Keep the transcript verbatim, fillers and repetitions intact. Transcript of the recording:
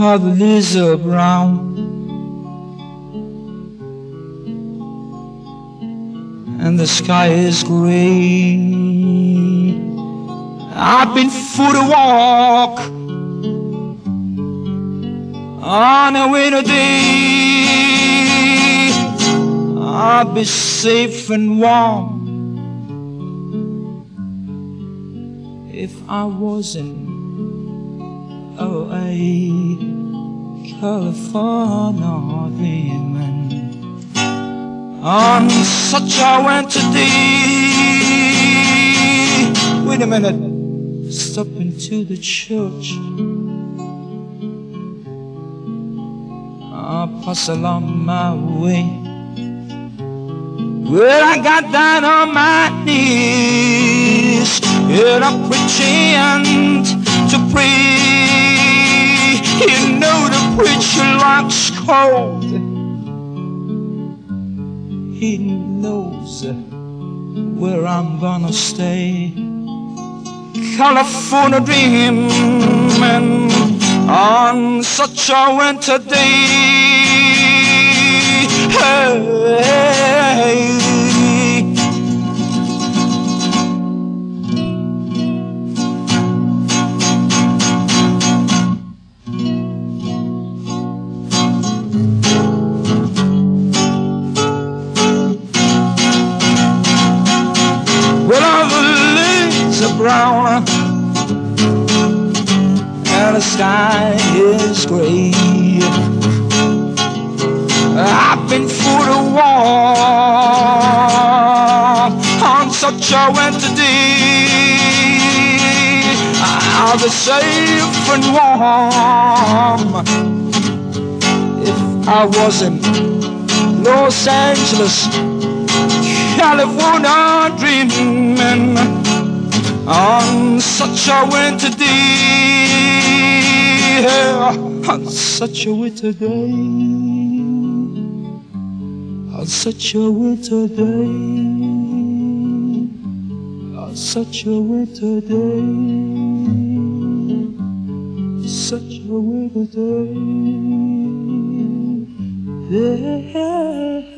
are the leaves are brown, and the sky is gray. I've been for a walk on a winter day. I'll be safe and warm if I wasn't away, California dreaming on such a winter day. Wait a minute, step into the church. I'll pass along my way. Well, I got down on my knees and I'm preaching to pray. You know the preacher likes cold. He knows where I'm gonna stay. California dreaming on such a winter day. Hey. Well, all the leaves are brown and the sky is gray. I've been for a walk on such a winter day. I'll be safe and warm if I was in Los Angeles, California dreaming on such a winter day. On such a winter day, on such a winter day, on such a winter day, such a winter day. Yeah.